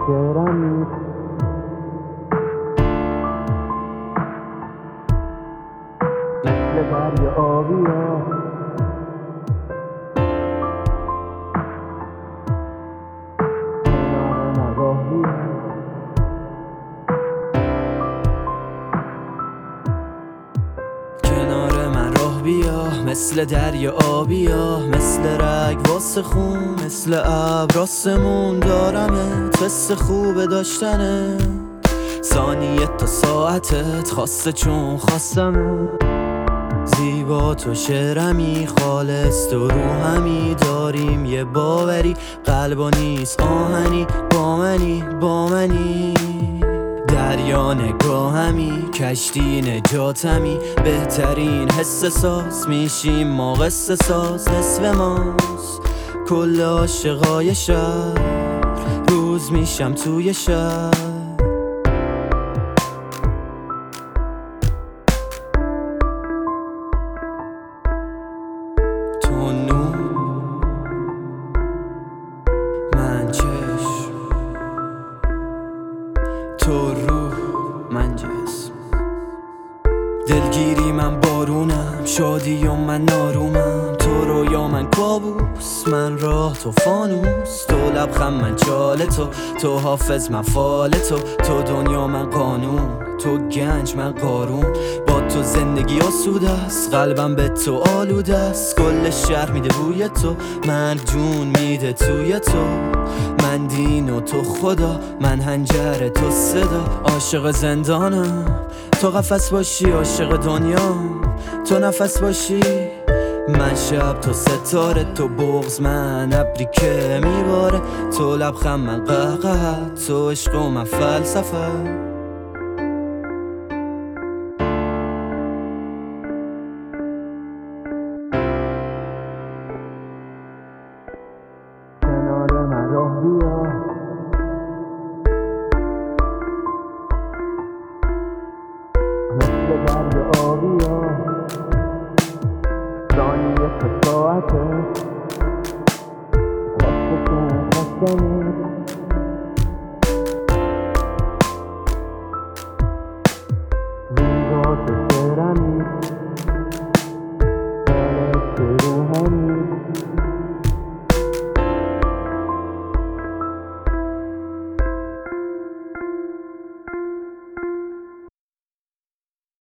شعرمی مثل دریا آبیا کنار من راه بیا کنار من راه بیا مثل دریا آبیا مثل رگ واسه خون مثل ابر آسمون دارمت حس خوب داشتنه ثانیه تا ساعتت خاصه چون خواستمه زیبا تو شعرمی خالص تو روحمی داریم یه باوری قلبا نیست آهنی با منی دریا نگاهمی کشتی نجاتمی بهترین حس ساز میشیم ما قصه ساز نصف ماست کل عاشقای شهر روز میشم توی شهر تو نور من چشم تو روح من جسم دلگیری من بارونم شادی و من نارومم تو رویا من کابوس من راه تو فانوس تو لبخند من چال تو حافظ من فال تو دنیا من قانون تو گنج من قارون با تو زندگی آسوده است قلبم به تو آلوده است کل شهر میده بوی تو من جون میده توی تو من دین و تو خدا من هنجر تو صدا عاشق زندانم تو قفس باشی عاشق دنیا تو نفس باشی من شب تو ستاره تو بغض من ابری که میباره تو لبخند من قهقه تو عشق و من فلسفه